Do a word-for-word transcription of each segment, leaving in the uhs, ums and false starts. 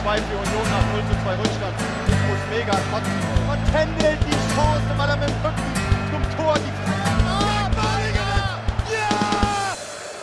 zwei für Union nach null zu zwei Rückstand. Nico Schläger kotzen und händelt die Chance, weil er mit dem Rücken zum Tor die Ah, Balinger! Ja!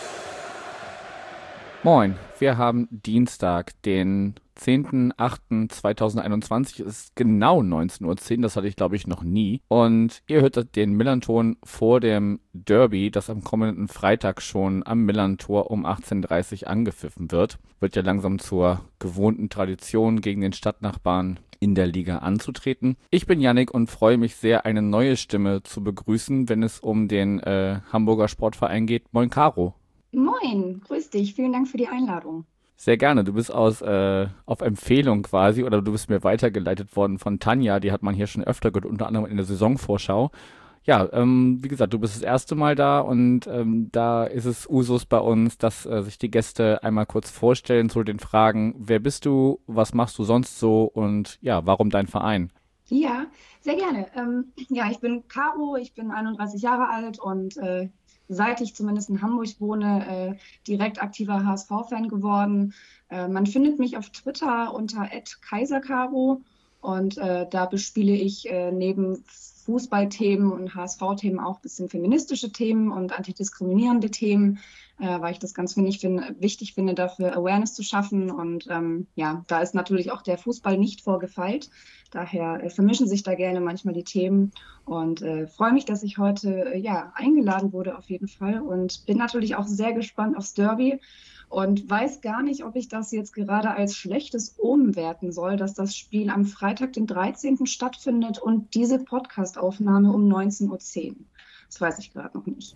Moin, wir haben Dienstag, den zehnten achten zweitausendeinundzwanzig, es ist genau neunzehn Uhr zehn, das hatte ich glaube ich noch nie. Und ihr hört den Millernton vor dem Derby, das am kommenden Freitag schon am Millerntor um achtzehn Uhr dreißig angepfiffen wird. Wird ja langsam zur gewohnten Tradition, gegen den Stadtnachbarn in der Liga anzutreten. Ich bin Yannick und freue mich sehr, eine neue Stimme zu begrüßen, wenn es um den äh, Hamburger Sportverein geht. Moin Caro. Moin, grüß dich. Vielen Dank für die Einladung. Sehr gerne. Du bist aus äh, auf Empfehlung quasi oder du bist mir weitergeleitet worden von Tanja. Die hat man hier schon öfter gehört, unter anderem in der Saisonvorschau. Ja, ähm, wie gesagt, du bist das erste Mal da und ähm, da ist es Usus bei uns, dass äh, sich die Gäste einmal kurz vorstellen zu den Fragen, wer bist du, was machst du sonst so und ja, warum dein Verein? Ja, sehr gerne. Ähm, ja, ich bin Caro, ich bin einunddreißig Jahre alt und äh, seit ich zumindest in Hamburg wohne, äh, direkt aktiver H S V-Fan geworden. Äh, man findet mich auf Twitter unter kaisercaro und äh, da bespiele ich äh, neben Fußballthemen und H S V-Themen auch ein bisschen feministische Themen und antidiskriminierende Themen, äh, weil ich das ganz wichtig finde, wichtig finde, dafür Awareness zu schaffen. Und ähm, ja, da ist natürlich auch der Fußball nicht vorgefeilt. Daher äh, vermischen sich da gerne manchmal die Themen und äh, freue mich, dass ich heute äh, ja, eingeladen wurde auf jeden Fall und bin natürlich auch sehr gespannt aufs Derby und weiß gar nicht, ob ich das jetzt gerade als schlechtes Omen werten soll, dass das Spiel am Freitag, den dreizehnten stattfindet und diese Podcast-Aufnahme um neunzehn Uhr zehn. Das weiß ich gerade noch nicht.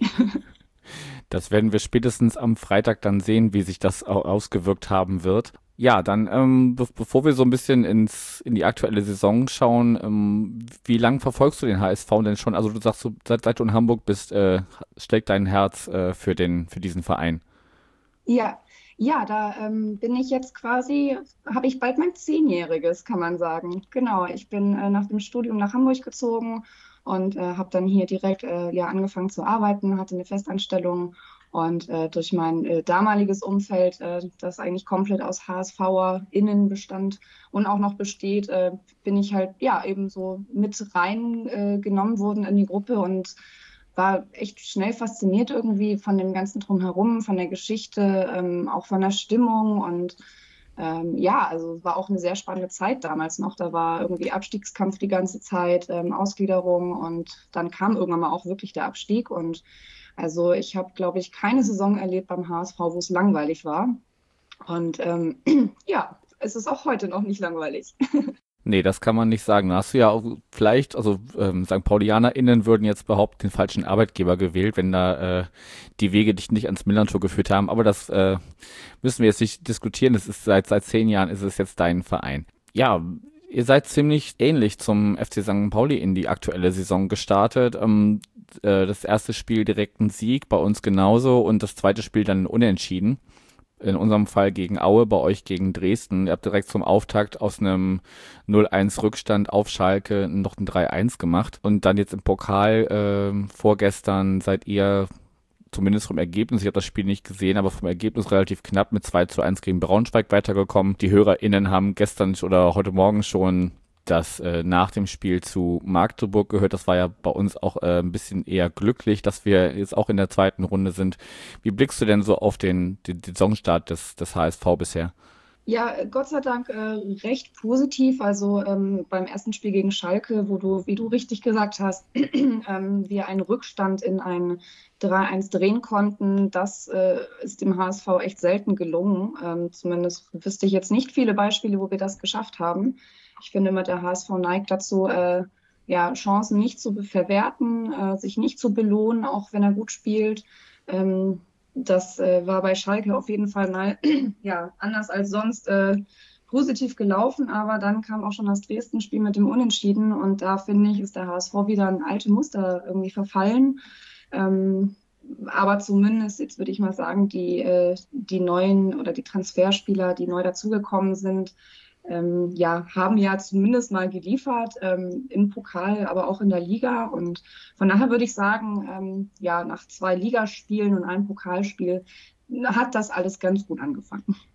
Das werden wir spätestens am Freitag dann sehen, wie sich das au- ausgewirkt haben wird. Ja, dann, ähm, be bevor wir so ein bisschen ins, in die aktuelle Saison schauen, ähm, wie lang verfolgst du den H S V denn schon? Also du sagst, du, seit, seit du in Hamburg bist, äh, schlägt dein Herz äh, für den, für diesen Verein. Ja, ja, da ähm, bin ich jetzt quasi, habe ich bald mein Zehnjähriges, kann man sagen. Genau, ich bin äh, nach dem Studium nach Hamburg gezogen und äh, habe dann hier direkt äh, ja, angefangen zu arbeiten, hatte eine Festanstellung und äh, durch mein äh, damaliges Umfeld, äh, das eigentlich komplett aus HSVerInnen bestand und auch noch besteht, äh, bin ich halt ja eben so mit rein äh, genommen worden in die Gruppe und war echt schnell fasziniert irgendwie von dem ganzen Drumherum, von der Geschichte, ähm, auch von der Stimmung und ähm, ja, also es war auch eine sehr spannende Zeit damals noch. Da war irgendwie Abstiegskampf die ganze Zeit, ähm, Ausgliederung und dann kam irgendwann mal auch wirklich der Abstieg und also ich habe, glaube ich, keine Saison erlebt beim H S V, wo es langweilig war und ähm, ja, es ist auch heute noch nicht langweilig. Nee, das kann man nicht sagen. Da hast du ja auch vielleicht, also ähm, Sankt PaulianerInnen würden jetzt behaupten, den falschen Arbeitgeber gewählt, wenn da äh, die Wege dich nicht ans Millerntor geführt haben. Aber das äh, müssen wir jetzt nicht diskutieren. Es ist seit seit zehn Jahren ist es jetzt dein Verein. Ja, ihr seid ziemlich ähnlich zum F C Sankt Pauli in die aktuelle Saison gestartet. Ähm, äh, das erste Spiel direkt ein Sieg, bei uns genauso und das zweite Spiel dann unentschieden. In unserem Fall gegen Aue, bei euch gegen Dresden. Ihr habt direkt zum Auftakt aus einem null eins Rückstand auf Schalke noch ein drei eins gemacht. Und dann jetzt im Pokal ähm, vorgestern seid ihr zumindest vom Ergebnis, ich habe das Spiel nicht gesehen, aber vom Ergebnis relativ knapp mit zwei zu eins gegen Braunschweig weitergekommen. Die HörerInnen haben gestern oder heute Morgen schon das äh, nach dem Spiel zu Magdeburg gehört. Das war ja bei uns auch äh, ein bisschen eher glücklich, dass wir jetzt auch in der zweiten Runde sind. Wie blickst du denn so auf den, den, den Saisonstart des, des H S V bisher? Ja, Gott sei Dank äh, recht positiv. Also ähm, beim ersten Spiel gegen Schalke, wo du, wie du richtig gesagt hast, ähm, wir einen Rückstand in ein drei eins drehen konnten. Das äh, ist dem H S V echt selten gelungen. Ähm, zumindest wüsste ich jetzt nicht viele Beispiele, wo wir das geschafft haben. Ich finde immer, der H S V neigt dazu, äh, ja, Chancen nicht zu be- verwerten, äh, sich nicht zu belohnen, auch wenn er gut spielt. Ähm, Das äh, war bei Schalke auf jeden Fall mal ja, anders als sonst äh, positiv gelaufen, aber dann kam auch schon das Dresden-Spiel mit dem Unentschieden und da finde ich, ist der H S V wieder in alte Muster irgendwie verfallen. Ähm, aber zumindest, jetzt würde ich mal sagen, die, äh, die neuen oder die Transferspieler, die neu dazugekommen sind, ähm, ja, haben ja zumindest mal geliefert, ähm, im Pokal, aber auch in der Liga. Und von daher würde ich sagen, ähm, ja, nach zwei Ligaspielen und einem Pokalspiel hat das alles ganz gut angefangen.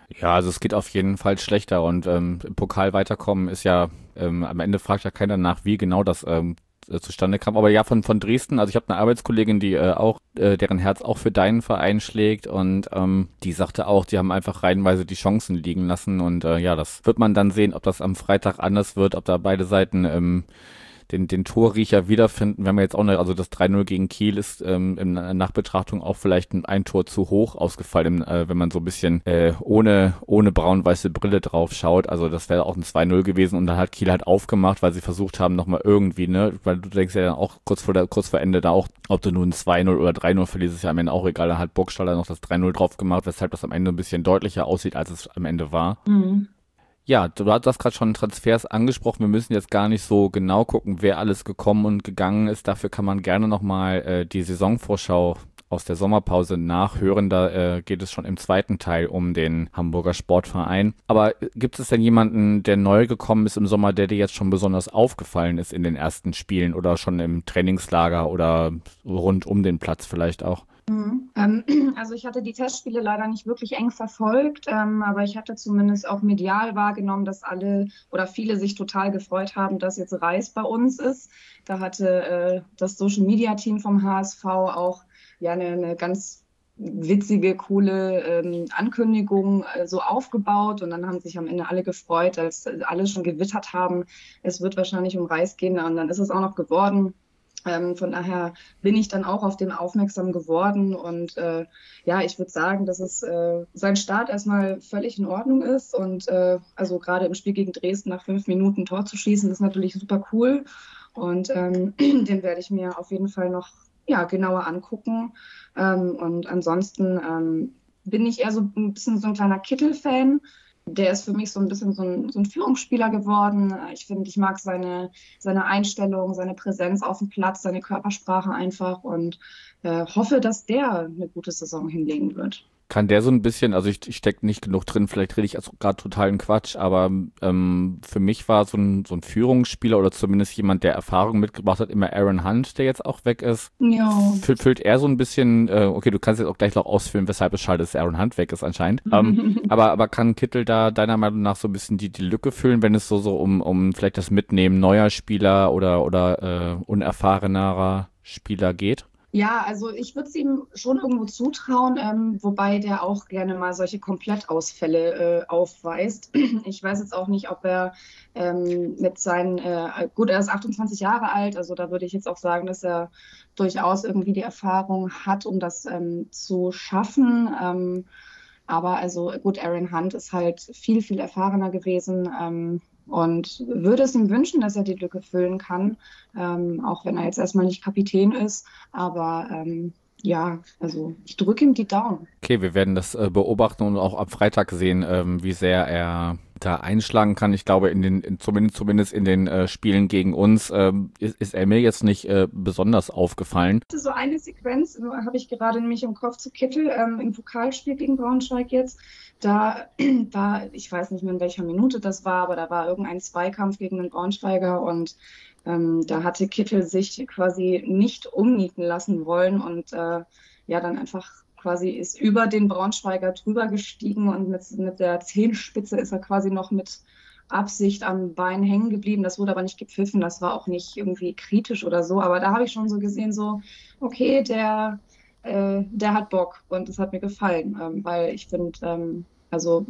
Ja, also es geht auf jeden Fall schlechter und ähm, im Pokal weiterkommen ist ja, ähm, am Ende fragt ja keiner nach, wie genau das ähm, äh, zustande kam. Aber ja, von von Dresden, also ich habe eine Arbeitskollegin, die äh, auch, äh, deren Herz auch für deinen Verein schlägt und ähm, die sagte auch, die haben einfach reihenweise die Chancen liegen lassen und äh, ja, das wird man dann sehen, ob das am Freitag anders wird, ob da beide Seiten ähm, den, den Torriecher wiederfinden. Wir haben ja jetzt auch eine, also das drei null gegen Kiel ist ähm, in der Nachbetrachtung auch vielleicht ein, ein Tor zu hoch ausgefallen, äh, wenn man so ein bisschen äh, ohne ohne braun-weiße Brille drauf schaut. Also das wäre auch ein zwei null gewesen und dann hat Kiel halt aufgemacht, weil sie versucht haben, nochmal irgendwie, ne, weil du denkst ja dann auch kurz vor der, kurz vor Ende da auch, ob du nun zwei null oder drei null verlierst, ist ja am Ende auch egal. Dann hat Burgstaller noch das drei null drauf gemacht, weshalb das am Ende ein bisschen deutlicher aussieht, als es am Ende war. Mhm. Ja, du hast gerade schon Transfers angesprochen. Wir müssen jetzt gar nicht so genau gucken, wer alles gekommen und gegangen ist. Dafür kann man gerne nochmal äh, die Saisonvorschau aus der Sommerpause nachhören. Da äh, geht es schon im zweiten Teil um den Hamburger Sportverein. Aber äh, gibt es denn jemanden, der neu gekommen ist im Sommer, der dir jetzt schon besonders aufgefallen ist in den ersten Spielen oder schon im Trainingslager oder rund um den Platz vielleicht auch? Mhm. Ähm, also ich hatte die Testspiele leider nicht wirklich eng verfolgt, ähm, aber ich hatte zumindest auch medial wahrgenommen, dass alle oder viele sich total gefreut haben, dass jetzt Reis bei uns ist. Da hatte äh, das Social Media Team vom H S V auch ja eine, eine ganz witzige, coole ähm, Ankündigung äh, so aufgebaut und dann haben sich am Ende alle gefreut, als alle schon gewittert haben, es wird wahrscheinlich um Reis gehen und dann ist es auch noch geworden. Ähm, von daher bin ich dann auch auf den aufmerksam geworden und äh, ja, ich würde sagen, dass es äh, sein Start erstmal völlig in Ordnung ist und äh, also gerade im Spiel gegen Dresden nach fünf Minuten ein Tor zu schießen, ist natürlich super cool und ähm, den werde ich mir auf jeden Fall noch ja, genauer angucken ähm, und ansonsten ähm, bin ich eher so ein bisschen so ein kleiner Kittel-Fan. Der ist für mich so ein bisschen so ein, so ein Führungsspieler geworden. Ich finde, ich mag seine, seine Einstellung, seine Präsenz auf dem Platz, seine Körpersprache einfach und äh, hoffe, dass der eine gute Saison hinlegen wird. Kann der so ein bisschen, also ich, ich stecke nicht genug drin, vielleicht rede ich also gerade totalen Quatsch, aber ähm, für mich war so ein, so ein Führungsspieler oder zumindest jemand, der Erfahrung mitgebracht hat, immer Aaron Hunt, der jetzt auch weg ist. Ja. Füllt, füllt er so ein bisschen, äh, okay, du kannst jetzt auch gleich noch ausführen, weshalb es schade ist, dass Aaron Hunt weg ist anscheinend. ähm, aber, aber kann Kittel da deiner Meinung nach so ein bisschen die, die Lücke füllen, wenn es so, so um, um vielleicht das Mitnehmen neuer Spieler oder, oder äh, unerfahrenerer Spieler geht? Ja, also ich würde es ihm schon irgendwo zutrauen, ähm, wobei der auch gerne mal solche Komplettausfälle äh, aufweist. Ich weiß jetzt auch nicht, ob er ähm, mit seinen, äh, gut, er ist achtundzwanzig Jahre alt, also da würde ich jetzt auch sagen, dass er durchaus irgendwie die Erfahrung hat, um das ähm, zu schaffen. Ähm, aber also gut, Aaron Hunt ist halt viel, viel erfahrener gewesen. Ähm, und würde es ihm wünschen, dass er die Lücke füllen kann, ähm, auch wenn er jetzt erstmal nicht Kapitän ist. Aber ähm, ja, also ich drücke ihm die Daumen. Okay, wir werden das äh, beobachten und auch am Freitag sehen, ähm, wie sehr er da einschlagen kann. Ich glaube, in den, in, zumindest, zumindest in den äh, Spielen gegen uns ähm, ist, ist er mir jetzt nicht äh, besonders aufgefallen. So eine Sequenz habe ich gerade nämlich im Kopf zu Kittel ähm, im Pokalspiel gegen Braunschweig jetzt. Da war, ich weiß nicht mehr in welcher Minute das war, aber da war irgendein Zweikampf gegen den Braunschweiger und ähm, da hatte Kittel sich quasi nicht umnieten lassen wollen und äh, ja, dann einfach quasi ist über den Braunschweiger drüber gestiegen und mit, mit der Zehenspitze ist er quasi noch mit Absicht am Bein hängen geblieben. Das wurde aber nicht gepfiffen, das war auch nicht irgendwie kritisch oder so, aber da habe ich schon so gesehen, so, okay, der Äh, der hat Bock und das hat mir gefallen, ähm, weil ich finde, ähm, also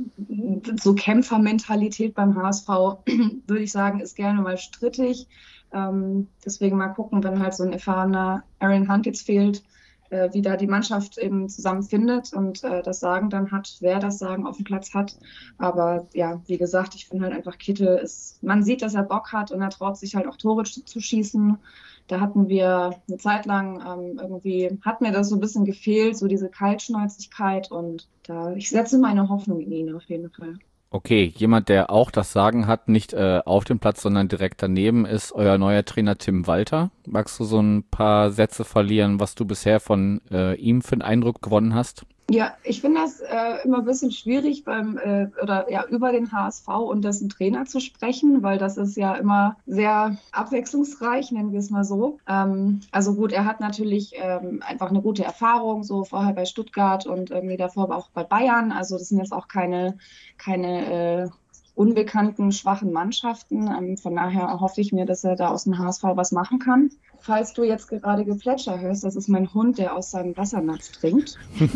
so Kämpfermentalität beim H S V, würde ich sagen, ist gerne mal strittig. Ähm, deswegen mal gucken, wenn halt so ein erfahrener Aaron Hunt jetzt fehlt, äh, wie da die Mannschaft eben zusammenfindet und äh, das Sagen dann hat, wer das Sagen auf dem Platz hat. Aber ja, wie gesagt, ich finde halt einfach Kittel ist, man sieht, dass er Bock hat und er traut sich halt auch Tore zu, zu schießen. Da hatten wir eine Zeit lang ähm, irgendwie, hat mir das so ein bisschen gefehlt, so diese Kaltschnäuzigkeit und da, ich setze meine Hoffnung in ihn auf jeden Fall. Okay, jemand, der auch das Sagen hat, nicht äh, auf dem Platz, sondern direkt daneben, ist euer neuer Trainer Tim Walter. Magst du so ein paar Sätze verlieren, was du bisher von äh, ihm für einen Eindruck gewonnen hast? Ja, ich finde das äh, immer ein bisschen schwierig beim äh, oder ja über den H S V und dessen Trainer zu sprechen, weil das ist ja immer sehr abwechslungsreich, nennen wir es mal so. Ähm, also gut, er hat natürlich ähm, einfach eine gute Erfahrung, so vorher bei Stuttgart und irgendwie davor aber auch bei Bayern. Also das sind jetzt auch keine keine äh, unbekannten schwachen Mannschaften. Ähm, von daher hoffe ich mir, dass er da aus dem H S V was machen kann. Falls du jetzt gerade Geplätscher hörst, das ist mein Hund, der aus seinem Wassernapf trinkt.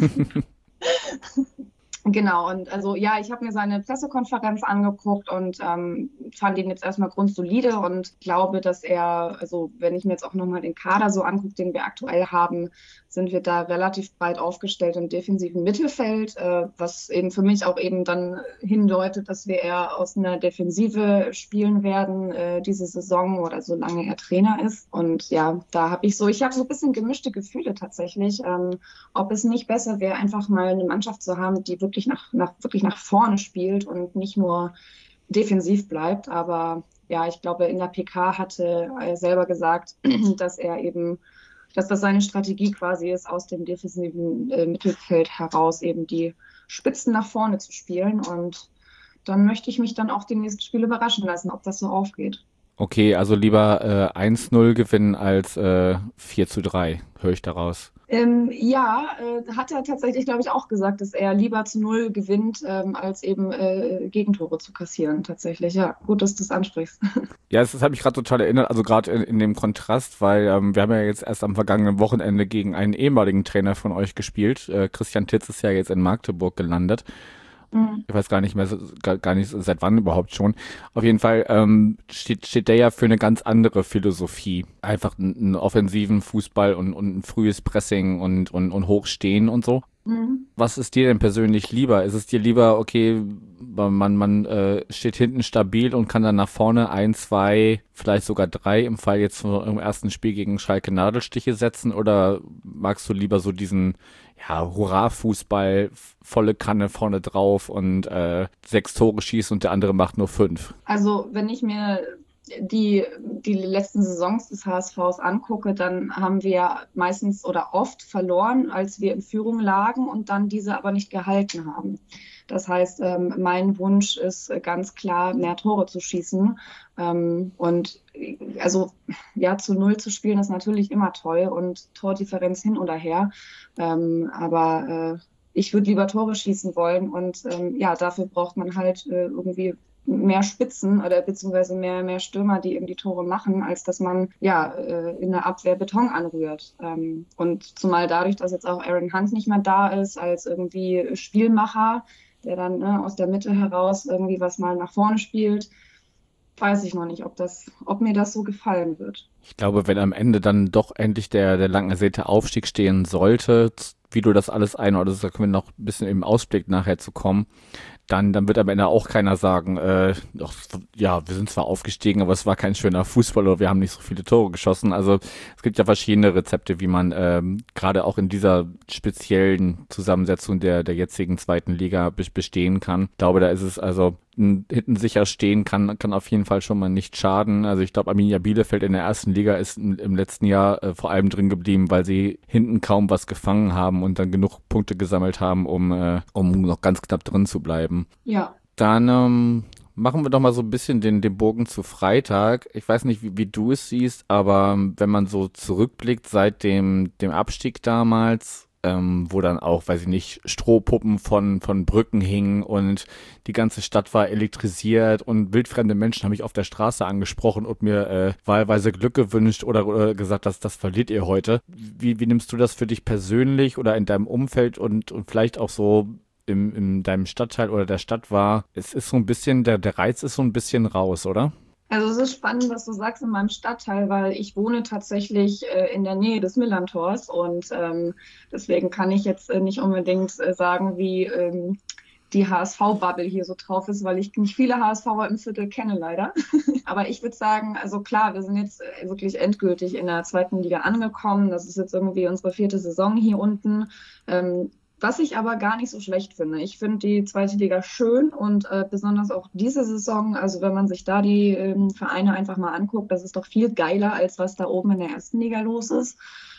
Genau, und also ja, ich habe mir seine Pressekonferenz angeguckt und ähm, fand ihn jetzt erstmal grundsolide und glaube, dass er, also wenn ich mir jetzt auch nochmal den Kader so angucke, den wir aktuell haben, sind wir da relativ breit aufgestellt im defensiven Mittelfeld, äh, was eben für mich auch eben dann hindeutet, dass wir eher aus einer Defensive spielen werden äh, diese Saison oder solange er Trainer ist. Und ja, da habe ich so, ich habe so ein bisschen gemischte Gefühle tatsächlich, ähm, ob es nicht besser wäre, einfach mal eine Mannschaft zu haben, die wirklich nach, nach, wirklich nach vorne spielt und nicht nur defensiv bleibt. Aber ja, ich glaube, in der P K hatte er selber gesagt, dass er eben, dass das seine Strategie quasi ist, aus dem defensiven äh, Mittelfeld heraus eben die Spitzen nach vorne zu spielen. Und dann möchte ich mich dann auch die nächsten Spiele überraschen lassen, ob das so aufgeht. Okay, also lieber äh, eins null gewinnen als äh, vier zu drei, höre ich daraus. Ähm, ja, äh, hat er tatsächlich, glaube ich, auch gesagt, dass er lieber zu Null gewinnt, ähm, als eben äh, Gegentore zu kassieren. Tatsächlich, ja, gut, dass du das ansprichst. Ja, das, das hat mich gerade total erinnert, also gerade in, in dem Kontrast, weil ähm, wir haben ja jetzt erst am vergangenen Wochenende gegen einen ehemaligen Trainer von euch gespielt. Äh, Christian Titz ist ja jetzt in Magdeburg gelandet. Mhm. Ich weiß gar nicht mehr, so- gar, gar nicht seit wann überhaupt schon. Auf jeden Fall ähm, steht, steht der ja für eine ganz andere Philosophie. Einfach einen, einen offensiven Fußball und, und ein frühes Pressing und, und, und Hochstehen und so. Mhm. Was ist dir denn persönlich lieber? Ist es dir lieber, okay, man, man äh, steht hinten stabil und kann dann nach vorne ein, zwei, vielleicht sogar drei im Fall jetzt so im ersten Spiel gegen Schalke Nadelstiche setzen? Oder magst du lieber so diesen, ja, Hurra-Fußball, volle Kanne vorne drauf und äh, sechs Tore schießen und der andere macht nur fünf? Also, wenn ich mir die, die letzten Saisons des H S Vs angucke, dann haben wir meistens oder oft verloren, als wir in Führung lagen und dann diese aber nicht gehalten haben. Das heißt, ähm, mein Wunsch ist äh, ganz klar, mehr Tore zu schießen. Ähm, und äh, also ja, zu Null zu spielen ist natürlich immer toll und Tordifferenz hin oder her. Ähm, aber äh, ich würde lieber Tore schießen wollen und ähm, ja, dafür braucht man halt äh, irgendwie mehr Spitzen oder beziehungsweise mehr, mehr Stürmer, die eben die Tore machen, als dass man ja äh, in der Abwehr Beton anrührt. Ähm, und zumal dadurch, dass jetzt auch Aaron Hunt nicht mehr da ist, als irgendwie Spielmacher, der dann ne, aus der Mitte heraus irgendwie was mal nach vorne spielt, weiß ich noch nicht, ob das, ob mir das so gefallen wird. Ich glaube, wenn am Ende dann doch endlich der, der lang ersehnte Aufstieg stehen sollte, wie du das alles einordnest, da können wir noch ein bisschen im Ausblick nachher zu kommen, dann, dann wird am Ende auch keiner sagen, äh, doch, ja, wir sind zwar aufgestiegen, aber es war kein schöner Fußball oder wir haben nicht so viele Tore geschossen. Also es gibt ja verschiedene Rezepte, wie man ähm, gerade auch in dieser speziellen Zusammensetzung der, der jetzigen zweiten Liga be- bestehen kann. Ich glaube, da ist es also n- hinten sicher stehen kann, kann auf jeden Fall schon mal nicht schaden. Also ich glaube, Arminia Bielefeld in der ersten Liga ist im, im letzten Jahr äh, vor allem drin geblieben, weil sie hinten kaum was gefangen haben und dann genug Punkte gesammelt haben, um, äh, um noch ganz knapp drin zu bleiben. Ja. Dann ähm, machen wir doch mal so ein bisschen den, den Bogen zu Freitag. Ich weiß nicht, wie, wie du es siehst, aber ähm, wenn man so zurückblickt seit dem, dem Abstieg damals, ähm, wo dann auch, weiß ich nicht, Strohpuppen von, von Brücken hingen und die ganze Stadt war elektrisiert und wildfremde Menschen haben mich auf der Straße angesprochen und mir äh, wahlweise Glück gewünscht oder, oder gesagt, dass das verliert ihr heute. Wie, wie nimmst du das für dich persönlich oder in deinem Umfeld und, und vielleicht auch so im, in deinem Stadtteil oder der Stadt war? Es ist so ein bisschen, der, der Reiz ist so ein bisschen raus, oder? Also es ist spannend, was du sagst in meinem Stadtteil, weil ich wohne tatsächlich äh, in der Nähe des Millerntors und ähm, deswegen kann ich jetzt äh, nicht unbedingt äh, sagen, wie ähm, die H S V-Bubble hier so drauf ist, weil ich nicht viele HSVer im Viertel kenne leider. Aber ich würde sagen, also klar, wir sind jetzt äh, wirklich endgültig in der zweiten Liga angekommen. Das ist jetzt irgendwie unsere vierte Saison hier unten. Ähm, Was ich aber gar nicht so schlecht finde. Ich finde die zweite Liga schön und äh, besonders auch diese Saison, also wenn man sich da die ähm, Vereine einfach mal anguckt, das ist doch viel geiler, als was da oben in der ersten Liga los ist.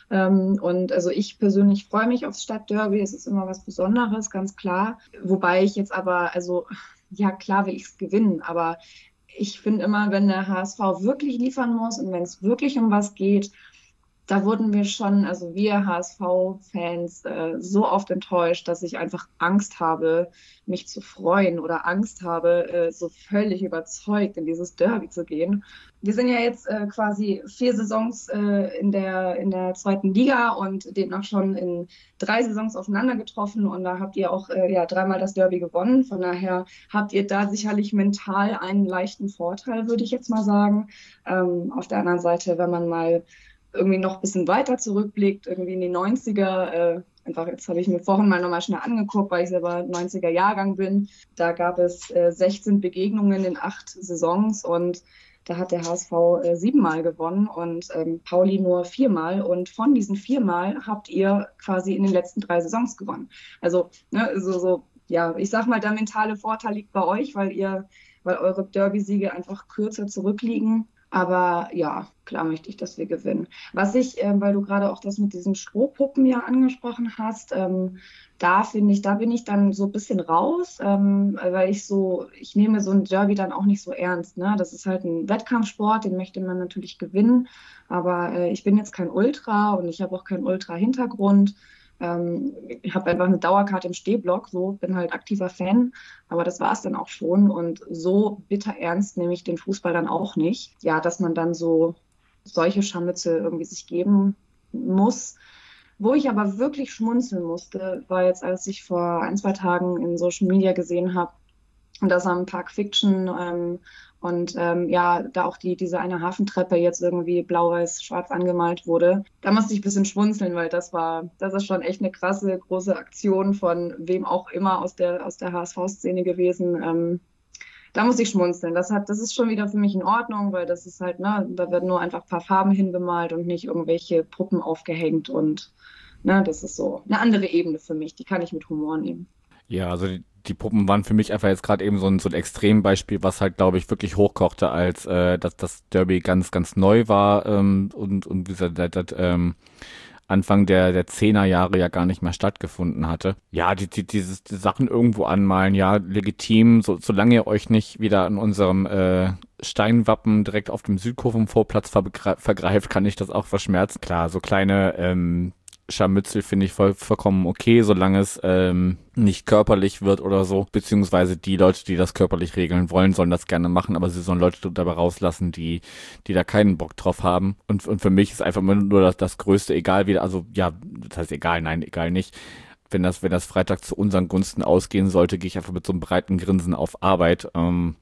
Ähm, und also ich persönlich freue mich aufs Stadtderby. Es ist immer was Besonderes, ganz klar. Wobei ich jetzt aber, also ja klar will ich es gewinnen, aber ich finde immer, wenn der H S V wirklich liefern muss und wenn es wirklich um was geht, da wurden wir schon, also wir H S V-Fans, äh, so oft enttäuscht, dass ich einfach Angst habe, mich zu freuen oder Angst habe, äh, so völlig überzeugt in dieses Derby zu gehen. Wir sind ja jetzt äh, quasi vier Saisons äh, in der, in der zweiten Liga und demnach schon in drei Saisons aufeinander getroffen und da habt ihr auch äh, ja, dreimal das Derby gewonnen. Von daher habt ihr da sicherlich mental einen leichten Vorteil, würde ich jetzt mal sagen. Ähm, auf der anderen Seite, wenn man mal irgendwie noch ein bisschen weiter zurückblickt, irgendwie in die neunziger. Äh, einfach, jetzt habe ich mir vorhin mal nochmal schnell angeguckt, weil ich selber neunziger Jahrgang bin. Da gab es äh, sechzehn Begegnungen in acht Saisons und da hat der H S V äh, siebenmal gewonnen und ähm, Pauli nur viermal. Und von diesen viermal habt ihr quasi in den letzten drei Saisons gewonnen. Also, ne, so, so, ja, ich sag mal, der mentale Vorteil liegt bei euch, weil ihr, weil eure Derby-Siege einfach kürzer zurückliegen. Aber ja, klar möchte ich, dass wir gewinnen. Was ich, äh, weil du gerade auch das mit diesen Strohpuppen ja angesprochen hast, ähm, da finde ich, da bin ich dann so ein bisschen raus, ähm, weil ich so, ich nehme so ein Derby dann auch nicht so ernst, ne? Das ist halt ein Wettkampfsport, den möchte man natürlich gewinnen, aber äh, ich bin jetzt kein Ultra und ich habe auch keinen Ultra-Hintergrund. Ähm, ich habe einfach eine Dauerkarte im Stehblock, so bin halt aktiver Fan, aber das war es dann auch schon und so bitter ernst nehme ich den Fußball dann auch nicht. Ja, dass man dann so solche Scharmützel irgendwie sich geben muss. Wo ich aber wirklich schmunzeln musste, war jetzt, als ich vor ein, zwei Tagen in Social Media gesehen habe, dass am Park Fiction ähm, und ähm, ja, da auch die, diese eine Hafentreppe jetzt irgendwie blau-weiß-schwarz angemalt wurde. Da musste ich ein bisschen schmunzeln, weil das war, das ist schon echt eine krasse, große Aktion von wem auch immer aus der, aus der H S V-Szene gewesen. Ähm, da muss ich schmunzeln. Das hat, das ist schon wieder für mich in Ordnung, weil das ist halt, ne, da werden nur einfach ein paar Farben hingemalt und nicht irgendwelche Puppen aufgehängt und ne, das ist so eine andere Ebene für mich. Die kann ich mit Humor nehmen. Ja, also die, die Puppen waren für mich einfach jetzt gerade eben so ein, so ein Extrembeispiel, was halt, glaube ich, wirklich hochkochte, als äh, dass das Derby ganz, ganz neu war ähm, und, und wie gesagt, das, das, ähm, Anfang der, der Zehnerjahre ja gar nicht mehr stattgefunden hatte. Ja, die, die, dieses die Sachen irgendwo anmalen, ja, legitim, so, solange ihr euch nicht wieder an unserem äh, Steinwappen direkt auf dem Südkurvenvorplatz vergre- vergreift, kann ich das auch verschmerzen. Klar, so kleine ähm, Scharmützel finde ich voll, vollkommen okay, solange es ähm, nicht körperlich wird oder so, beziehungsweise die Leute, die das körperlich regeln wollen, sollen das gerne machen, aber sie sollen Leute dabei rauslassen, die die da keinen Bock drauf haben. Und, und für mich ist einfach nur das, das Größte, egal wie, also ja, das heißt egal, nein, egal nicht. Wenn das, wenn das Freitag zu unseren Gunsten ausgehen sollte, gehe ich einfach mit so einem breiten Grinsen auf Arbeit ähm,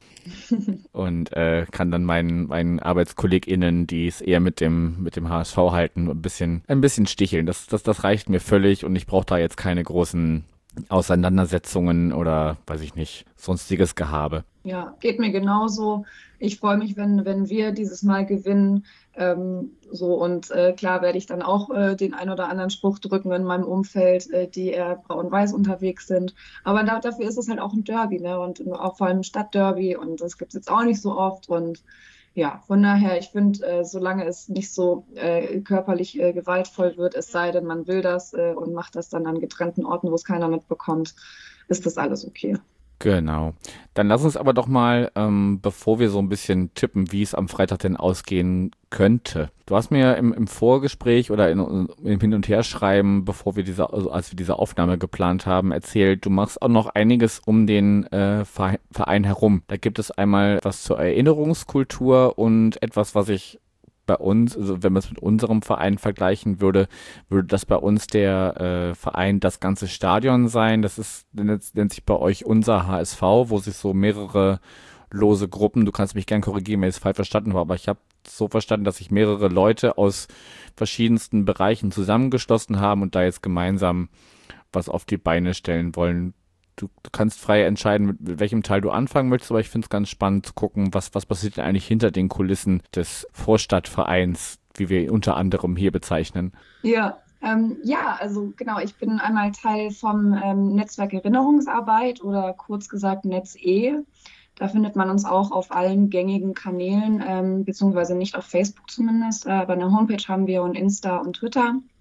und äh, kann dann meinen, meinen ArbeitskollegInnen, die es eher mit dem, mit dem H S V halten, ein bisschen, ein bisschen sticheln. Das, das, das reicht mir völlig und ich brauche da jetzt keine großen Auseinandersetzungen oder, weiß ich nicht, sonstiges Gehabe. Ja, geht mir genauso. Ich freue mich, wenn, wenn wir dieses Mal gewinnen. Ähm, so und äh, klar werde ich dann auch äh, den ein oder anderen Spruch drücken in meinem Umfeld, äh, die eher braun-weiß unterwegs sind. Aber da, dafür ist es halt auch ein Derby, ne? Und auch vor allem ein Stadtderby und das gibt es jetzt auch nicht so oft. Und ja, von daher, ich finde, äh, solange es nicht so äh, körperlich äh, gewaltvoll wird, es sei denn, man will das äh, und macht das dann an getrennten Orten, wo es keiner mitbekommt, ist das alles okay. Genau. Dann lass uns aber doch mal, ähm, bevor wir so ein bisschen tippen, wie es am Freitag denn ausgehen könnte. Du hast mir im, im Vorgespräch oder in, im Hin- und Herschreiben, bevor wir diese, also als wir diese Aufnahme geplant haben, erzählt, du machst auch noch einiges um den äh, Verein herum. Da gibt es einmal was zur Erinnerungskultur und etwas, was ich bei uns, also wenn man es mit unserem Verein vergleichen würde, würde das bei uns der äh, Verein das ganze Stadion sein. Das ist nennt, nennt sich bei euch unser H S V, wo sich so mehrere lose Gruppen, du kannst mich gern korrigieren, wenn ich es falsch verstanden habe, aber ich habe so verstanden, dass sich mehrere Leute aus verschiedensten Bereichen zusammengeschlossen haben und da jetzt gemeinsam was auf die Beine stellen wollen. Du, du kannst frei entscheiden, mit, mit welchem Teil du anfangen möchtest, aber ich finde es ganz spannend zu gucken, was, was passiert denn eigentlich hinter den Kulissen des Vorstadtvereins, wie wir ihn unter anderem hier bezeichnen. Ja, ähm, ja, also genau, ich bin einmal Teil vom ähm, Netzwerk Erinnerungsarbeit oder kurz gesagt NetzE. Da findet man uns auch auf allen gängigen Kanälen, ähm, beziehungsweise nicht auf Facebook zumindest, äh, aber eine Homepage haben wir und Insta und Twitter.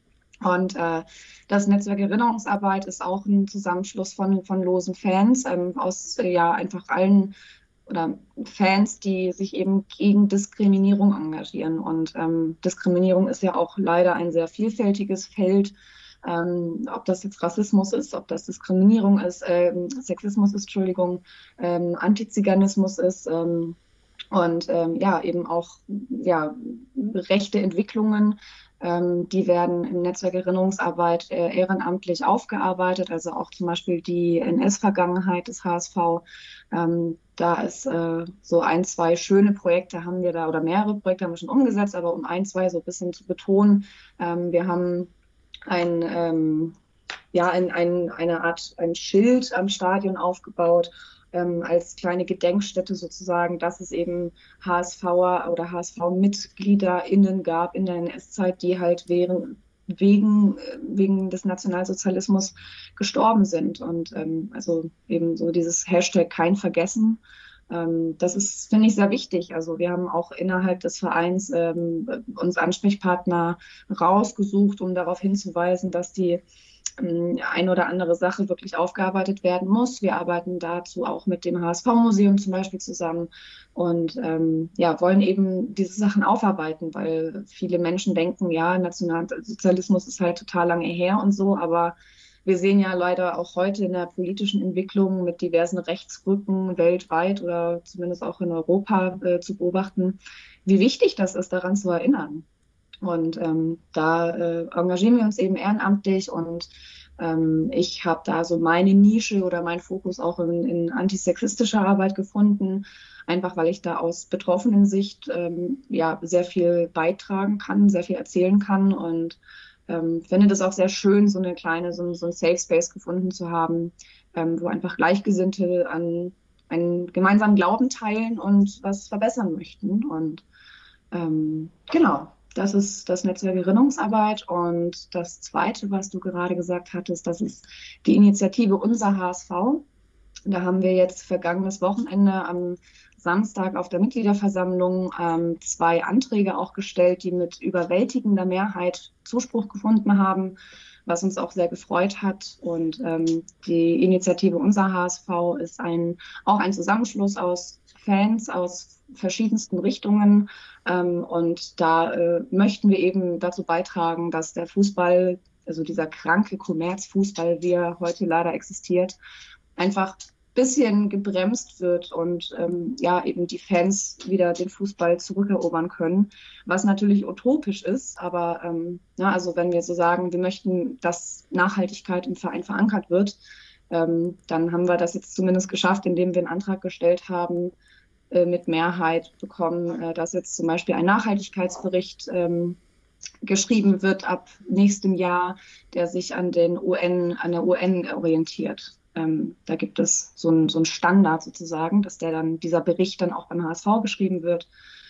Und äh, das Netzwerk Erinnerungsarbeit ist auch ein Zusammenschluss von, von losen Fans ähm, aus äh, ja einfach allen oder Fans, die sich eben gegen Diskriminierung engagieren. Und ähm, Diskriminierung ist ja auch leider ein sehr vielfältiges Feld. Ähm, ob das jetzt Rassismus ist, ob das Diskriminierung ist, ähm, Sexismus ist, Entschuldigung, ähm, Antiziganismus ist ähm, und ähm, ja, eben auch ja, rechte Entwicklungen, ähm, die werden im Netzwerk Erinnerungsarbeit äh, ehrenamtlich aufgearbeitet, also auch zum Beispiel die N S-Vergangenheit des H S V. Ähm, da ist äh, so ein, zwei schöne Projekte haben wir da oder mehrere Projekte haben wir schon umgesetzt, aber um ein, zwei so ein bisschen zu betonen, ähm, wir haben ein, ähm, ja, ein, ein, eine Art ein Schild am Stadion aufgebaut, ähm, als kleine Gedenkstätte sozusagen, dass es eben HSVer oder H S V-MitgliederInnen gab in der N S-Zeit, die halt während, wegen, wegen des Nationalsozialismus gestorben sind. Und ähm, also eben so dieses Hashtag kein Vergessen. Ähm, das ist, finde ich, sehr wichtig. Also wir haben auch innerhalb des Vereins ähm, uns Ansprechpartner rausgesucht, um darauf hinzuweisen, dass die ähm, ein oder andere Sache wirklich aufgearbeitet werden muss. Wir arbeiten dazu auch mit dem H S V-Museum zum Beispiel zusammen und ähm, ja, wollen eben diese Sachen aufarbeiten, weil viele Menschen denken, ja, Nationalsozialismus ist halt total lange her und so, aber wir sehen ja leider auch heute in der politischen Entwicklung mit diversen Rechtsrücken weltweit oder zumindest auch in Europa äh, zu beobachten, wie wichtig das ist, daran zu erinnern. Und ähm, da äh, engagieren wir uns eben ehrenamtlich und ähm, ich habe da so meine Nische oder meinen Fokus auch in, in antisexistischer Arbeit gefunden, einfach weil ich da aus betroffenen Sicht ähm, ja sehr viel beitragen kann, sehr viel erzählen kann und ähm, finde das auch sehr schön, so eine kleine, so, so ein Safe Space gefunden zu haben, ähm, wo einfach Gleichgesinnte an einen gemeinsamen Glauben teilen und was verbessern möchten. Und ähm, genau, das ist das Netzwerk Erinnerungsarbeit. Und das Zweite, was du gerade gesagt hattest, das ist die Initiative Unser H S V. Da haben wir jetzt vergangenes Wochenende am Samstag auf der Mitgliederversammlung ähm, zwei Anträge auch gestellt, die mit überwältigender Mehrheit Zuspruch gefunden haben, was uns auch sehr gefreut hat. Und ähm, die Initiative Unser H S V ist ein, auch ein Zusammenschluss aus Fans aus verschiedensten Richtungen. Ähm, und da äh, möchten wir eben dazu beitragen, dass der Fußball, also dieser kranke Kommerzfußball, wie er heute leider existiert, einfach ein bisschen gebremst wird und ähm, ja eben die Fans wieder den Fußball zurückerobern können, was natürlich utopisch ist, aber ähm, ja, also wenn wir so sagen, wir möchten, dass Nachhaltigkeit im Verein verankert wird, ähm, dann haben wir das jetzt zumindest geschafft, indem wir einen Antrag gestellt haben, äh, mit Mehrheit bekommen, äh, dass jetzt zum Beispiel ein Nachhaltigkeitsbericht ähm, geschrieben wird ab nächstem Jahr, der sich an den U N, an der U N orientiert. Ähm, da gibt es so einen so einen Standard sozusagen, dass der dann, dieser Bericht dann auch beim H S V geschrieben wird.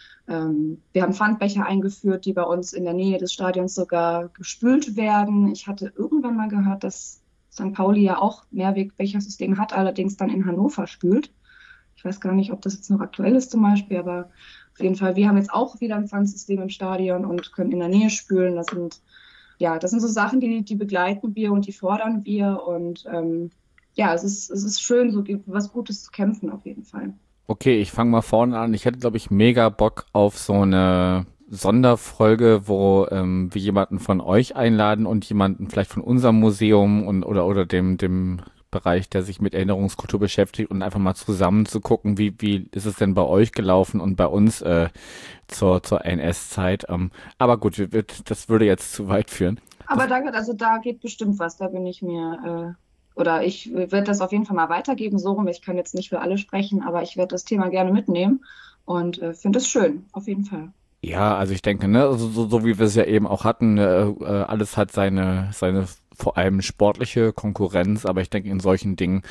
Ähm, wir haben Pfandbecher eingeführt, die bei uns in der Nähe des Stadions sogar gespült werden. Ich hatte irgendwann mal gehört, dass Sankt Pauli ja auch Mehrwegbechersystem hat, allerdings dann in Hannover spült. Ich weiß gar nicht, ob das jetzt noch aktuell ist zum Beispiel, aber auf jeden Fall, wir haben jetzt auch wieder ein Pfandsystem im Stadion und können in der Nähe spülen. Das sind, ja, das sind so Sachen, die, die begleiten wir und die fordern wir und ähm, ja, es ist, es ist schön, so was Gutes zu kämpfen auf jeden Fall. Okay, ich fange mal vorne an. Ich hätte, glaube ich, mega Bock auf so eine Sonderfolge, wo ähm, wir jemanden von euch einladen und jemanden vielleicht von unserem Museum und oder oder dem dem Bereich, der sich mit Erinnerungskultur beschäftigt und einfach mal zusammen zu gucken, wie wie ist es denn bei euch gelaufen und bei uns äh, zur zur N S-Zeit. Ähm, aber gut, wir, wir, das würde jetzt zu weit führen. Aber da, also da geht bestimmt was, da bin ich mir, äh, oder ich werde das auf jeden Fall mal weitergeben, so rum. Ich kann jetzt nicht für alle sprechen, aber ich werde das Thema gerne mitnehmen und äh, finde es schön, auf jeden Fall. Ja, also ich denke, ne, also so, so wie wir es ja eben auch hatten, äh, äh, alles hat seine seine vor allem sportliche Konkurrenz, aber ich denke, in solchen Dingen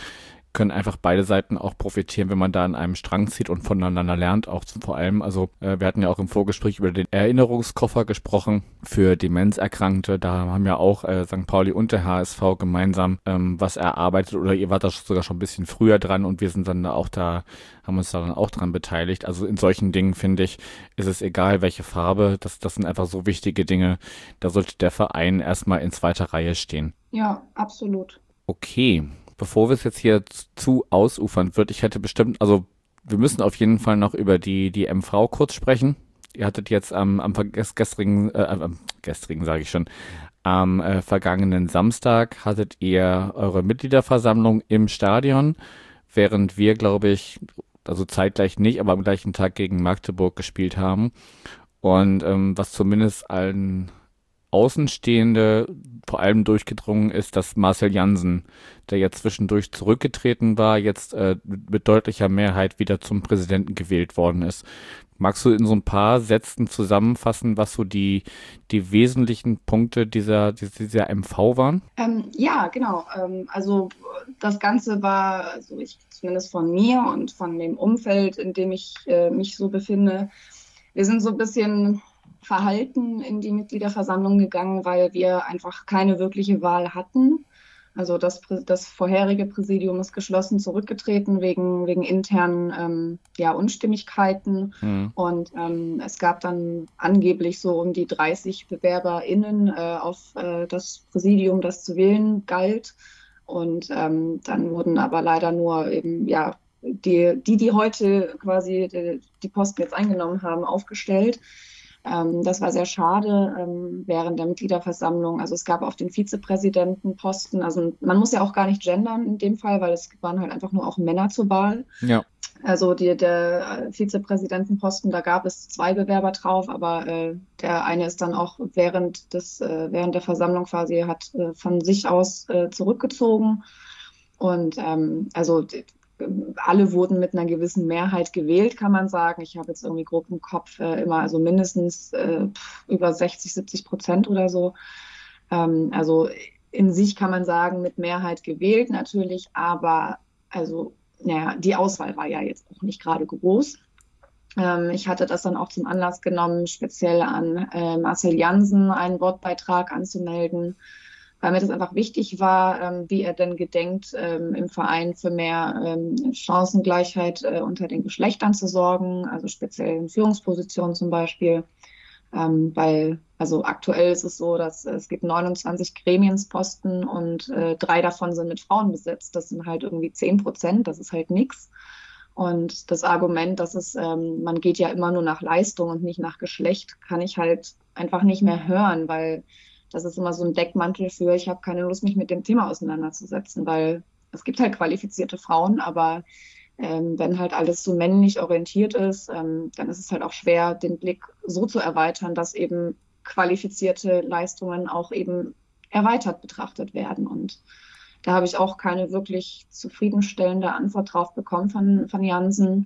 können einfach beide Seiten auch profitieren, wenn man da an einem Strang zieht und voneinander lernt, auch zum, vor allem. Also äh, wir hatten ja auch im Vorgespräch über den Erinnerungskoffer gesprochen für Demenzerkrankte. Da haben ja auch äh, Sankt Pauli und der H S V gemeinsam ähm, was erarbeitet, oder ihr wart da sogar schon ein bisschen früher dran und wir sind dann da auch da, haben uns da dann auch dran beteiligt. Also in solchen Dingen, finde ich, ist es egal, welche Farbe. Das, das sind einfach so wichtige Dinge. Da sollte der Verein erstmal in zweiter Reihe stehen. Ja, absolut. Okay. Bevor wir es jetzt hier zu ausufern wird, ich hätte bestimmt, also wir müssen auf jeden Fall noch über die, die M V kurz sprechen. Ihr hattet jetzt am, am gestrigen, äh, am gestrigen sage ich schon, am äh, vergangenen Samstag hattet ihr eure Mitgliederversammlung im Stadion, während wir, glaube ich, also zeitgleich nicht, aber am gleichen Tag gegen Magdeburg gespielt haben. Und ähm, was zumindest allen Außenstehende vor allem durchgedrungen ist, dass Marcel Jansen, der jetzt zwischendurch zurückgetreten war, jetzt äh, mit deutlicher Mehrheit wieder zum Präsidenten gewählt worden ist. Magst du in so ein paar Sätzen zusammenfassen, was so die, die wesentlichen Punkte dieser, dieser M V waren? Ähm, ja, genau. Ähm, also das Ganze war, also ich zumindest von mir und von dem Umfeld, in dem ich äh, mich so befinde, wir sind so ein bisschen verhalten in die Mitgliederversammlung gegangen, weil wir einfach keine wirkliche Wahl hatten. Also das, das vorherige Präsidium ist geschlossen zurückgetreten wegen, wegen internen ähm, ja, Unstimmigkeiten. Mhm. Und ähm, es gab dann angeblich so um die dreißig BewerberInnen äh, auf äh, das Präsidium, das zu wählen galt. Und ähm, dann wurden aber leider nur eben, ja, die, die, die heute quasi die, die Posten jetzt eingenommen haben, aufgestellt. Ähm, das war sehr schade ähm, während der Mitgliederversammlung. Also es gab auf den Vizepräsidentenposten, also man muss ja auch gar nicht gendern in dem Fall, weil es waren halt einfach nur auch Männer zur Wahl. Ja. Also die, der Vizepräsidentenposten, da gab es zwei Bewerber drauf, aber äh, der eine ist dann auch während des äh, während der Versammlung quasi hat äh, von sich aus äh, zurückgezogen. Und ähm, also die, alle wurden mit einer gewissen Mehrheit gewählt, kann man sagen. Ich habe jetzt irgendwie grob im Kopf äh, immer, also mindestens äh, über sechzig, siebzig Prozent oder so. Ähm, also in sich kann man sagen, mit Mehrheit gewählt natürlich, aber also, naja, die Auswahl war ja jetzt auch nicht gerade groß. Ähm, ich hatte das dann auch zum Anlass genommen, speziell an äh, Marcel Jansen einen Wortbeitrag anzumelden, weil mir das einfach wichtig war, ähm, wie er denn gedenkt, ähm, im Verein für mehr ähm, Chancengleichheit äh, unter den Geschlechtern zu sorgen, also speziell in Führungspositionen zum Beispiel. Ähm, weil, also aktuell ist es so, dass äh, es gibt neunundzwanzig Gremiensposten und äh, drei davon sind mit Frauen besetzt. Das sind halt irgendwie zehn Prozent, das ist halt nix. Und das Argument, dass es, ähm, man geht ja immer nur nach Leistung und nicht nach Geschlecht, kann ich halt einfach nicht mehr hören, weil das ist immer so ein Deckmantel für, ich habe keine Lust, mich mit dem Thema auseinanderzusetzen, weil es gibt halt qualifizierte Frauen, aber ähm, wenn halt alles so männlich orientiert ist, ähm, dann ist es halt auch schwer, den Blick so zu erweitern, dass eben qualifizierte Leistungen auch eben erweitert betrachtet werden. Und da habe ich auch keine wirklich zufriedenstellende Antwort drauf bekommen von, von Jansen.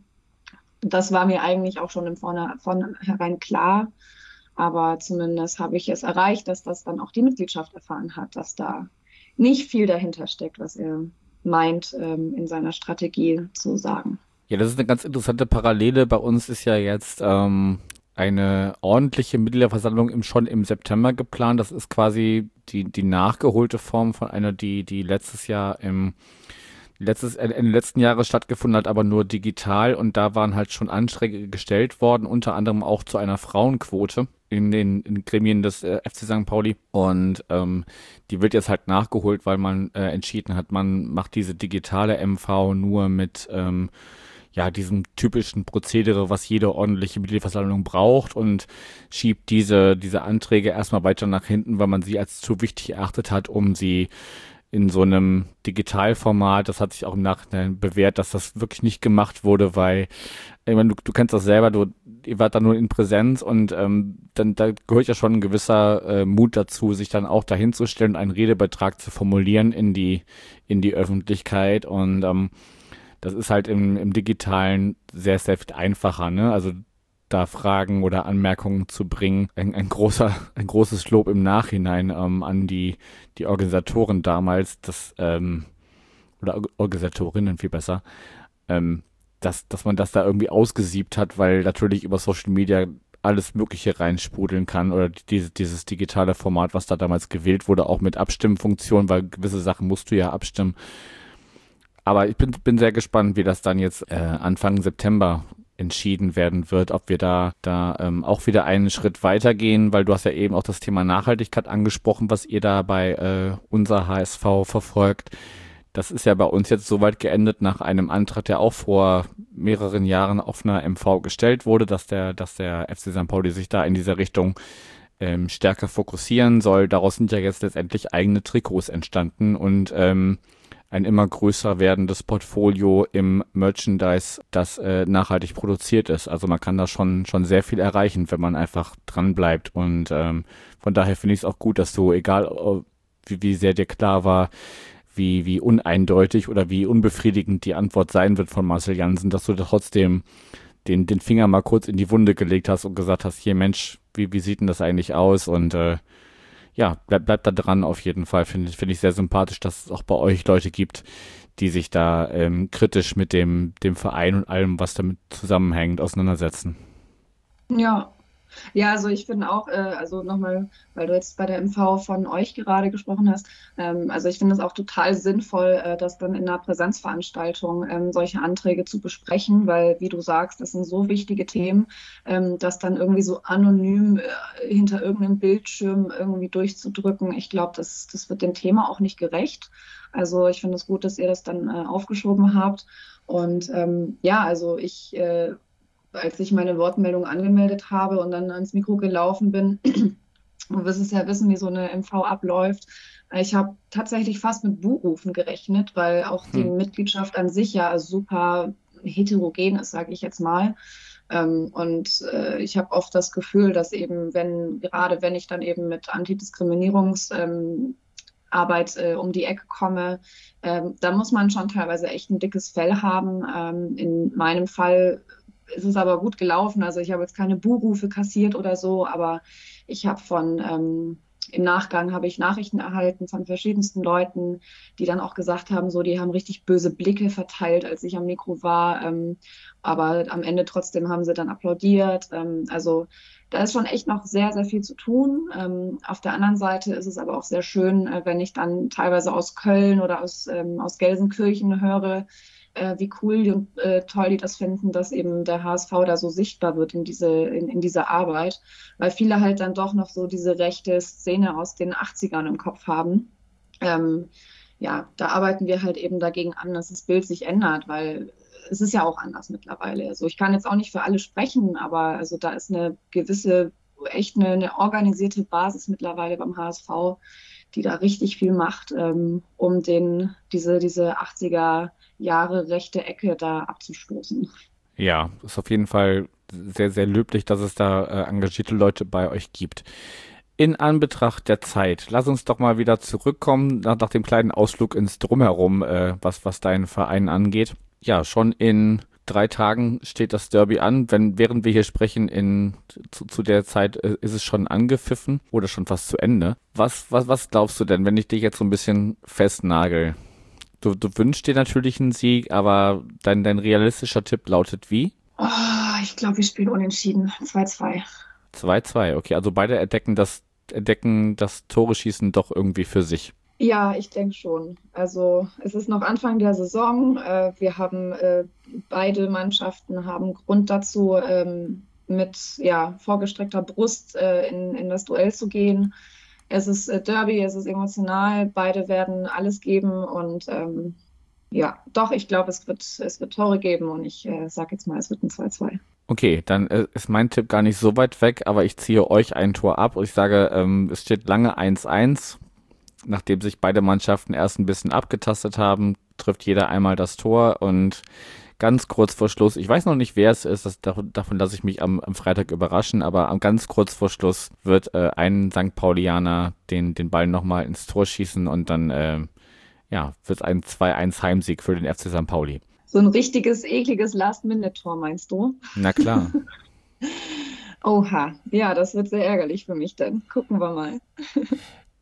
Das war mir eigentlich auch schon im Vornherein klar. Aber zumindest habe ich es erreicht, dass das dann auch die Mitgliedschaft erfahren hat, dass da nicht viel dahinter steckt, was er meint, ähm, in seiner Strategie zu sagen. Ja, das ist eine ganz interessante Parallele. Bei uns ist ja jetzt ähm, eine ordentliche Mitgliederversammlung im, schon im September geplant. Das ist quasi die, die nachgeholte Form von einer, die, die letztes Jahr im letztes, in den letzten Jahren stattgefunden hat, aber nur digital. Und da waren halt schon Anträge gestellt worden, unter anderem auch zu einer Frauenquote in den, in den Gremien des äh, F C Sankt Pauli. Und ähm, die wird jetzt halt nachgeholt, weil man äh, entschieden hat, man macht diese digitale M V nur mit ähm, ja diesem typischen Prozedere, was jede ordentliche Mitgliederversammlung braucht, und schiebt diese diese Anträge erstmal weiter nach hinten, weil man sie als zu wichtig erachtet hat, um sie in so einem Digitalformat, das hat sich auch im Nachhinein bewährt, dass das wirklich nicht gemacht wurde, weil, ich meine, du, du kennst das selber, du, ihr wart da nur in Präsenz, und ähm, dann da gehört ja schon ein gewisser äh, Mut dazu, sich dann auch dahin zu stellen und einen Redebeitrag zu formulieren in die in die Öffentlichkeit, und ähm, das ist halt im, im Digitalen sehr, sehr viel einfacher, ne? Also da Fragen oder Anmerkungen zu bringen. Ein, ein großer, ein großes Lob im Nachhinein ähm, an die, die Organisatoren damals. Das ähm, oder Organisatorinnen viel besser, ähm, dass, dass man das da irgendwie ausgesiebt hat, weil natürlich über Social Media alles Mögliche reinsprudeln kann oder dieses, dieses digitale Format, was da damals gewählt wurde, auch mit Abstimmfunktion, weil gewisse Sachen musst du ja abstimmen. Aber ich bin, bin sehr gespannt, wie das dann jetzt äh, Anfang September entschieden werden wird, ob wir da da ähm, auch wieder einen Schritt weitergehen, weil du hast ja eben auch das Thema Nachhaltigkeit angesprochen, was ihr da bei äh, unser H S V verfolgt. Das ist ja bei uns jetzt soweit geendet nach einem Antrag, der auch vor mehreren Jahren auf einer M V gestellt wurde, dass der, dass der F C Sankt Pauli sich da in dieser Richtung ähm, stärker fokussieren soll. Daraus sind ja jetzt letztendlich eigene Trikots entstanden und ähm, ein immer größer werdendes Portfolio im Merchandise, das äh, nachhaltig produziert ist. Also man kann da schon schon sehr viel erreichen, wenn man einfach dran bleibt. Und ähm, von daher finde ich es auch gut, dass du, egal wie, wie sehr dir klar war, wie, wie uneindeutig oder wie unbefriedigend die Antwort sein wird von Marcel Jansen, dass du da trotzdem den, den Finger mal kurz in die Wunde gelegt hast und gesagt hast, hier Mensch, wie, wie sieht denn das eigentlich aus? Und äh, ja, bleib, bleib da dran auf jeden Fall. Finde finde ich sehr sympathisch, dass es auch bei euch Leute gibt, die sich da ähm, kritisch mit dem, dem Verein und allem, was damit zusammenhängt, auseinandersetzen. Ja. Ja, also ich finde auch, äh, also nochmal, weil du jetzt bei der M V von euch gerade gesprochen hast, ähm, also ich finde es auch total sinnvoll, äh, das dann in einer Präsenzveranstaltung ähm, solche Anträge zu besprechen, weil, wie du sagst, das sind so wichtige Themen, ähm, das dann irgendwie so anonym äh, hinter irgendeinem Bildschirm irgendwie durchzudrücken. Ich glaube, das, das wird dem Thema auch nicht gerecht. Also ich finde es gut, dass ihr das dann äh, aufgeschoben habt. Und ähm, ja, also ich äh, als ich meine Wortmeldung angemeldet habe und dann ans Mikro gelaufen bin, du wirst es ja wissen, wie so eine M V abläuft. Ich habe tatsächlich fast mit Buhrufen gerechnet, weil auch die Hm. Mitgliedschaft an sich ja super heterogen ist, sage ich jetzt mal. Ähm, und äh, ich habe oft das Gefühl, dass eben, wenn, gerade wenn ich dann eben mit Antidiskriminierungs ähm, Arbeit äh, um die Ecke komme, ähm, da muss man schon teilweise echt ein dickes Fell haben. Ähm, in meinem Fall ist es aber gut gelaufen. Also ich habe jetzt keine Buhrufe kassiert oder so, aber ich habe von, ähm, im Nachgang habe ich Nachrichten erhalten von verschiedensten Leuten, die dann auch gesagt haben, so, die haben richtig böse Blicke verteilt, als ich am Mikro war. Ähm, aber am Ende trotzdem haben sie dann applaudiert. Ähm, also da ist schon echt noch sehr, sehr viel zu tun. Ähm, auf der anderen Seite ist es aber auch sehr schön, äh, wenn ich dann teilweise aus Köln oder aus, ähm, aus Gelsenkirchen höre, äh, wie cool und äh, toll die das finden, dass eben der H S V da so sichtbar wird in diese, in, in dieser Arbeit, weil viele halt dann doch noch so diese rechte Szene aus den achtzigern im Kopf haben. Ähm, ja, da arbeiten wir halt eben dagegen an, dass das Bild sich ändert, weil es ist ja auch anders mittlerweile. Also ich kann jetzt auch nicht für alle sprechen, aber also da ist eine gewisse, echt eine, eine organisierte Basis mittlerweile beim H S V, die da richtig viel macht, ähm, um den, diese, diese achtziger Jahre rechte Ecke da abzustoßen. Ja, ist auf jeden Fall sehr, sehr löblich, dass es da äh, engagierte Leute bei euch gibt. In Anbetracht der Zeit, lass uns doch mal wieder zurückkommen nach, nach dem kleinen Ausflug ins Drumherum, äh, was, was deinen Verein angeht. Ja, schon in drei Tagen steht das Derby an. Wenn, während wir hier sprechen, in, zu, zu der Zeit äh, ist es schon angepfiffen oder schon fast zu Ende. Was, was, was glaubst du denn, wenn ich dich jetzt so ein bisschen festnagel? Du, du wünschst dir natürlich einen Sieg, aber dein, dein realistischer Tipp lautet wie? Oh, ich glaube, wir spielen unentschieden. zwei zwei. zwei zwei, okay. Also beide entdecken das, entdecken das Tore-Schießen doch irgendwie für sich. Ja, ich denke schon. Also es ist noch Anfang der Saison. Äh, wir haben äh, beide Mannschaften haben Grund dazu, ähm, mit ja, vorgestreckter Brust äh, in, in das Duell zu gehen. Es ist äh, Derby, es ist emotional. Beide werden alles geben und ähm, ja, doch, ich glaube, es wird, es wird Tore geben und ich äh, sage jetzt mal, es wird ein zwei zwei. Okay, dann äh, ist mein Tipp gar nicht so weit weg, aber ich ziehe euch ein Tor ab und ich sage, ähm, es steht lange eins eins. Nachdem sich beide Mannschaften erst ein bisschen abgetastet haben, trifft jeder einmal das Tor und ganz kurz vor Schluss, ich weiß noch nicht, wer es ist, das, davon, davon lasse ich mich am, am Freitag überraschen, aber am ganz kurz vor Schluss wird äh, ein Sankt Paulianer den, den Ball nochmal ins Tor schießen und dann äh, ja, wird es ein zwei eins Heimsieg für den F C Sankt Pauli. So ein richtiges, ekliges Last-Minute-Tor, meinst du? Na klar. Oha, ja, das wird sehr ärgerlich für mich dann. Gucken wir mal.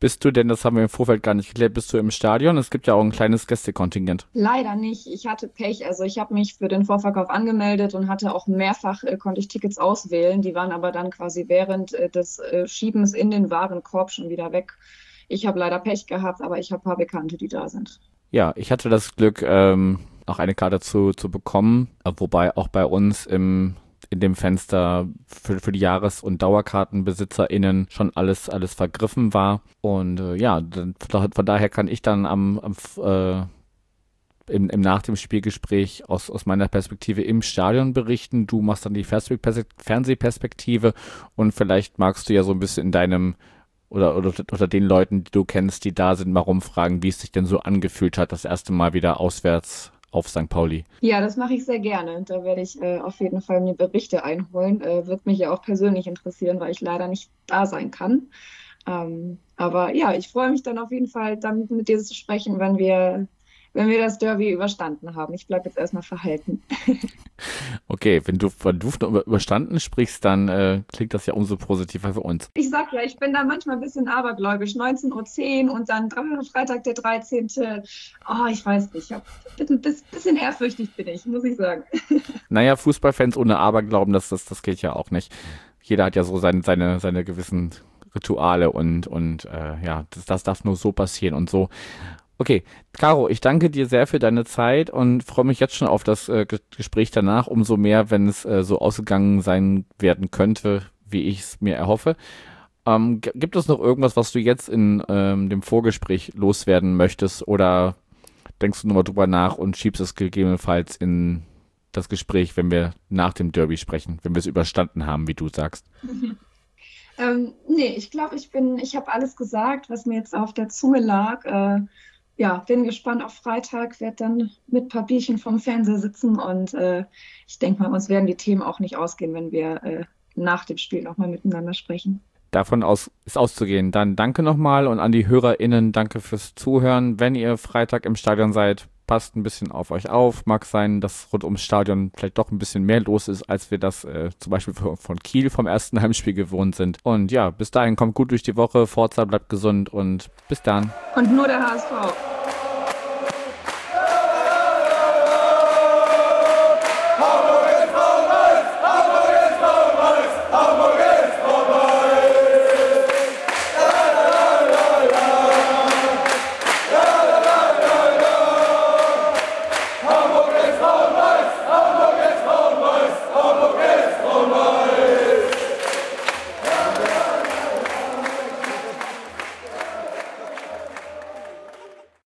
Bist du denn, das haben wir im Vorfeld gar nicht geklärt, bist du im Stadion? Es gibt ja auch ein kleines Gästekontingent. Leider nicht. Ich hatte Pech. Also ich habe mich für den Vorverkauf angemeldet und hatte auch mehrfach, äh, konnte ich Tickets auswählen. Die waren aber dann quasi während äh, des äh, Schiebens in den Warenkorb schon wieder weg. Ich habe leider Pech gehabt, aber ich habe ein paar Bekannte, die da sind. Ja, ich hatte das Glück, ähm, auch eine Karte zu, zu bekommen, äh, wobei auch bei uns im in dem Fenster für, für die Jahres- und DauerkartenbesitzerInnen schon alles, alles vergriffen war. Und äh, ja, dann, von daher kann ich dann am, am äh, im, im nach dem Spielgespräch aus, aus meiner Perspektive im Stadion berichten. Du machst dann die Fernsehperspektive und vielleicht magst du ja so ein bisschen in deinem oder, oder oder den Leuten, die du kennst, die da sind, mal rumfragen, wie es sich denn so angefühlt hat, das erste Mal wieder auswärts auf Sankt Pauli. Ja, das mache ich sehr gerne. Da werde ich äh, auf jeden Fall mir Berichte einholen. Äh, wird mich ja auch persönlich interessieren, weil ich leider nicht da sein kann. Ähm, aber ja, ich freue mich dann auf jeden Fall, dann mit dir zu sprechen, wenn wir, wenn wir das Derby überstanden haben. Ich bleibe jetzt erstmal verhalten. Okay, wenn du von Duft über, überstanden sprichst, dann äh, klingt das ja umso positiver für uns. Ich sag ja, ich bin da manchmal ein bisschen abergläubisch. neunzehn Uhr zehn und dann Freitag der dreizehnte Oh, ich weiß nicht. Ein bisschen, bisschen ehrfürchtig bin ich, muss ich sagen. Naja, Fußballfans ohne Aberglauben, das, das, das geht ja auch nicht. Jeder hat ja so seine, seine, seine gewissen Rituale und, und äh, ja, das, das darf nur so passieren und so. Okay, Caro, ich danke dir sehr für deine Zeit und freue mich jetzt schon auf das äh, Gespräch danach, umso mehr, wenn es äh, so ausgegangen sein werden könnte, wie ich es mir erhoffe. Ähm, g- gibt es noch irgendwas, was du jetzt in ähm, dem Vorgespräch loswerden möchtest oder denkst du nochmal drüber nach und schiebst es gegebenenfalls in das Gespräch, wenn wir nach dem Derby sprechen, wenn wir es überstanden haben, wie du sagst? Ähm, nee, ich glaube, ich bin, ich habe alles gesagt, was mir jetzt auf der Zunge lag. Äh, ja, bin gespannt auf Freitag, werde dann mit Papierchen vorm Fernseher sitzen und äh, ich denke mal, uns werden die Themen auch nicht ausgehen, wenn wir äh, nach dem Spiel nochmal miteinander sprechen. Davon aus ist auszugehen. Dann danke nochmal und an die HörerInnen, danke fürs Zuhören. Wenn ihr Freitag im Stadion seid, passt ein bisschen auf euch auf. Mag sein, dass rund ums Stadion vielleicht doch ein bisschen mehr los ist, als wir das äh, zum Beispiel von von Kiel vom ersten Heimspiel gewohnt sind. Und ja, bis dahin kommt gut durch die Woche. Forza, bleibt gesund und bis dann. Und nur der H S V.